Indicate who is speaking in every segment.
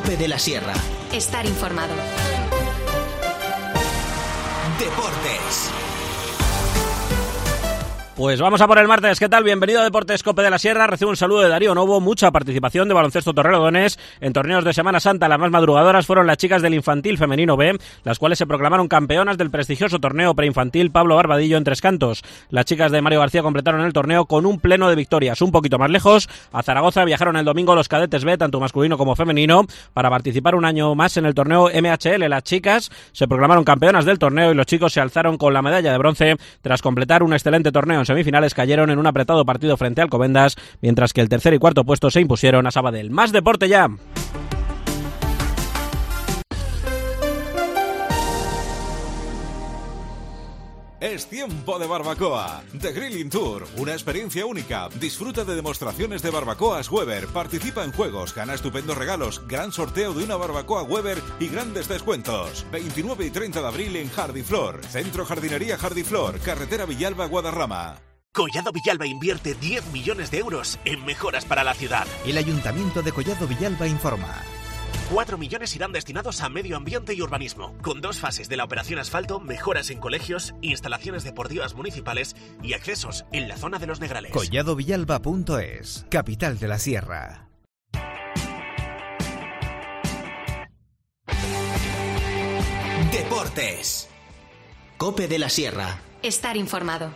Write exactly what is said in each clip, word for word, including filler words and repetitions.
Speaker 1: COPE de la Sierra.
Speaker 2: Estar informado.
Speaker 1: Deportes.
Speaker 3: Pues vamos a por el martes. ¿Qué tal? Bienvenido a Deportes COPE de la Sierra. Recibo un saludo de Darío Novo. Mucha participación de Baloncesto Torrelodones en torneos de Semana Santa. Las más madrugadoras fueron las chicas del Infantil Femenino B, las cuales se proclamaron campeonas del prestigioso torneo preinfantil Pablo Barbadillo en Tres Cantos. Las chicas de Mario García completaron el torneo con un pleno de victorias. Un poquito más lejos, a Zaragoza viajaron el domingo los cadetes B, tanto masculino como femenino, para participar un año más en el torneo M H L. Las chicas se proclamaron campeonas del torneo y los chicos se alzaron con la medalla de bronce tras completar un excelente torneo. En semifinales cayeron en un apretado partido frente a Alcobendas, mientras que el tercer y cuarto puesto se impusieron a Sabadell. Más deporte ya.
Speaker 4: Es tiempo de barbacoa. The Grilling Tour, una experiencia única. Disfruta de demostraciones de barbacoas Weber, participa en juegos, gana estupendos regalos, gran sorteo de una barbacoa Weber y grandes descuentos. veintinueve y treinta de abril en Jardiflor, Centro Jardinería Jardiflor, Carretera Villalba, Guadarrama.
Speaker 5: Collado Villalba invierte diez millones de euros en mejoras para la ciudad.
Speaker 6: El Ayuntamiento de Collado Villalba informa.
Speaker 5: cuatro millones irán destinados a medio ambiente y urbanismo, con dos fases de la operación asfalto, mejoras en colegios, instalaciones deportivas municipales y accesos en la zona de los Negrales.
Speaker 6: collado villalba punto es, capital de la Sierra.
Speaker 1: Deportes. COPE de la Sierra.
Speaker 2: Estar informado.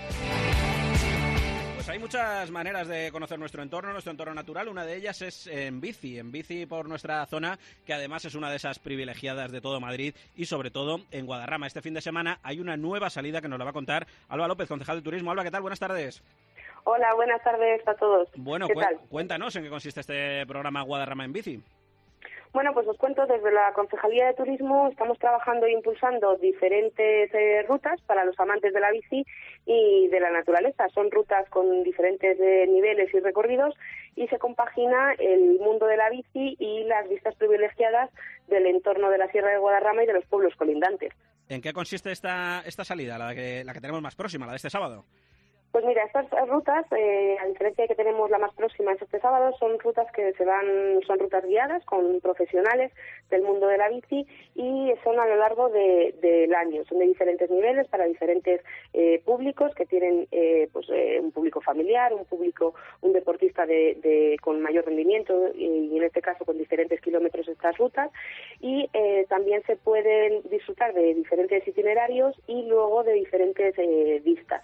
Speaker 3: Hay muchas maneras de conocer nuestro entorno, nuestro entorno natural. Una de ellas es en bici, en bici por nuestra zona, que además es una de esas privilegiadas de todo Madrid y sobre todo en Guadarrama. Este fin de semana hay una nueva salida que nos la va a contar Alba López, concejal de Turismo. Alba, ¿qué tal? Buenas tardes.
Speaker 7: Hola, buenas tardes a todos.
Speaker 3: Bueno,
Speaker 7: ¿Qué
Speaker 3: cu-
Speaker 7: tal?
Speaker 3: cuéntanos en qué consiste este programa Guadarrama en bici.
Speaker 7: Bueno, pues os cuento, desde la Concejalía de Turismo estamos trabajando e impulsando diferentes eh, rutas para los amantes de la bici y de la naturaleza. Son rutas con diferentes eh, niveles y recorridos y se compagina el mundo de la bici y las vistas privilegiadas del entorno de la Sierra de Guadarrama y de los pueblos colindantes.
Speaker 3: ¿En qué consiste esta, esta salida, la que, la que tenemos más próxima, la de este sábado?
Speaker 7: Pues mira, estas rutas, eh, a diferencia de que tenemos la más próxima es este sábado, son rutas que se van, son rutas guiadas con profesionales del mundo de la bici y son a lo largo de, del año. Son de diferentes niveles para diferentes eh, públicos que tienen eh, pues eh, un público familiar, un público, un deportista de, de con mayor rendimiento y, y en este caso con diferentes kilómetros estas rutas y eh, también se pueden disfrutar de diferentes itinerarios y luego de diferentes eh, vistas.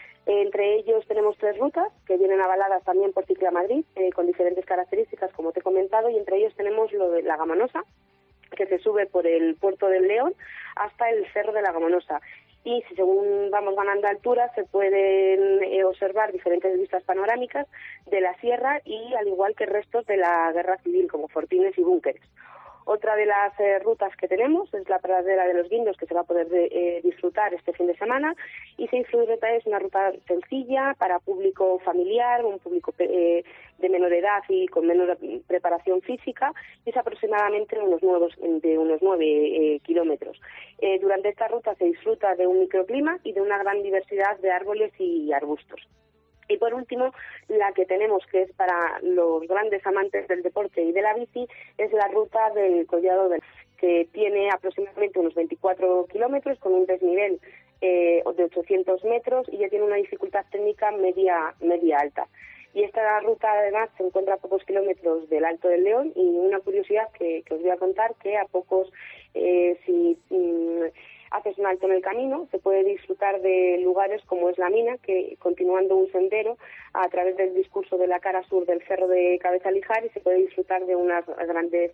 Speaker 7: Entre ellos tenemos tres rutas que vienen avaladas también por Cicla Madrid, eh, con diferentes características, como te he comentado, y entre ellos tenemos lo de la Gamonosa, que se sube por el Puerto del León hasta el Cerro de la Gamonosa. Y si según vamos ganando altura se pueden eh, observar diferentes vistas panorámicas de la sierra y al igual que restos de la guerra civil, como fortines y búnkeres. Otra de las eh, rutas que tenemos es la pradera de los Guindos, que se va a poder de, eh, disfrutar este fin de semana, y seis rutas es una ruta sencilla para público familiar, un público eh, de menor edad y con menor preparación física, y es aproximadamente unos nuevos, de unos nueve eh, kilómetros. Eh, durante esta ruta se disfruta de un microclima y de una gran diversidad de árboles y arbustos. Y por último, la que tenemos, que es para los grandes amantes del deporte y de la bici, es la ruta del Collado del, que tiene aproximadamente unos veinticuatro kilómetros con un desnivel eh, de ochocientos metros y ya tiene una dificultad técnica media media alta. Y esta ruta además se encuentra a pocos kilómetros del Alto del León y una curiosidad que, que os voy a contar, que a pocos, eh, si mmm, haces un alto en el camino, se puede disfrutar de lugares como es la mina, que continuando un sendero a través del discurso de la cara sur del Cerro de Cabezalijar, y se puede disfrutar de unas grandes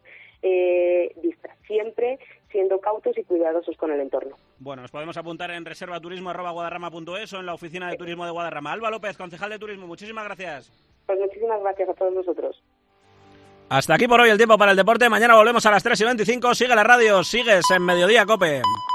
Speaker 7: eh, vistas, siempre siendo cautos y cuidadosos con el entorno.
Speaker 3: Bueno, nos podemos apuntar en reservaturismo arroba guadarrama punto es o en la oficina de turismo de Guadarrama. Alba López, concejal de Turismo, muchísimas gracias.
Speaker 7: Pues muchísimas gracias a todos vosotros.
Speaker 3: Hasta aquí por hoy el tiempo para el deporte. Mañana volvemos a las tres y veinticinco. Sigue la radio, sigues en Mediodía COPE.